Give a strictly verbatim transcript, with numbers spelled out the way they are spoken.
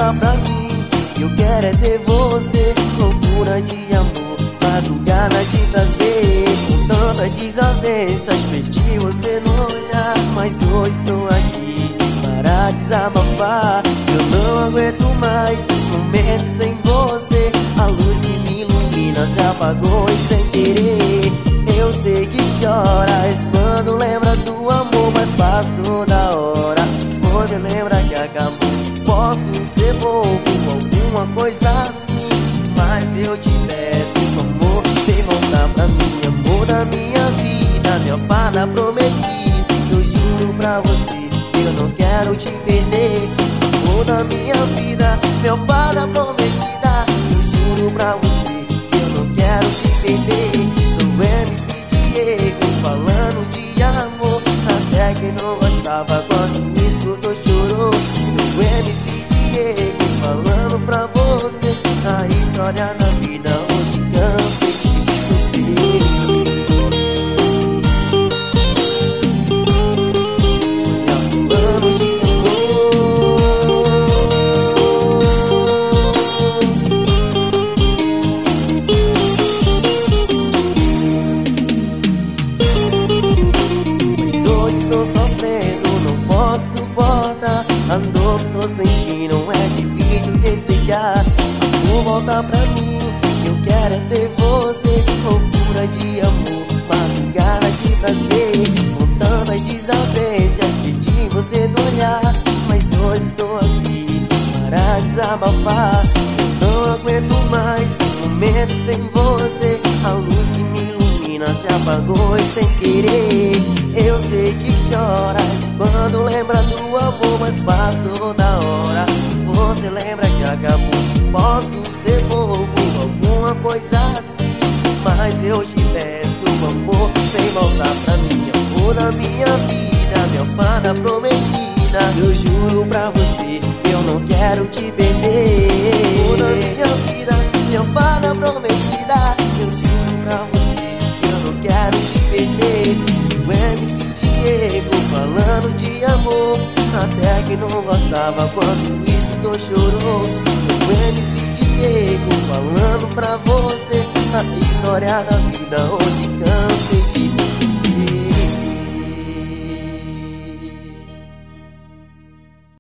volta pra mim, eu quero é ter você. Loucura de amor, madrugada de prazer. Com tantas desavenças, perdi você no olhar, mas hoje estou aqui para desabafar. Eu não aguento mais momentos sem você. A luz que me ilumina se apagou e sem querer. Eu sei que choras quando lembra do amor, mas passou da hora. Você lembra que acabou. Posso ser bobo, alguma coisa assim, mas eu te peço, amor, sem voltar pra mim. Amor da minha vida, minha fada prometida, eu juro pra você, eu não quero te perder. Amor da minha vida, minha fada prometida, eu juro pra você, eu não quero te perder. Sou M C Diego falando de amor, até quem não gostava quando me escutou chorou. Sou M C Diego falando pra você a história da vida, hoje cansei de sofrer. Falando de estou sofrendo, não posso suportar a dor que estou sentindo, é difícil de explicar. Amor, volta pra mim, eu quero é ter você. Loucura de amor, madrugada de prazer. Com tantas desavenças, perdi você no olhar, mas hoje estou aqui para desabafar. Eu não aguento mais momentos sem você. A luz que me ilumina se apagou e sem querer. Eu sei que choras quando lembra do amor, mas passou da hora. Você lembra que acabou. Posso ser bobo, alguma coisa assim, mas eu te peço, amor, sem voltar pra mim. Amor da minha vida, minha fada prometida, eu juro pra você, eu não quero te perder. Amor da minha vida, minha fada prometida, eu juro pra você, eu não quero te perder. O M C Diego falando de amor, até que não gostava quando me escutou chorou. O M C Diego falando pra você a história da vida, hoje canta.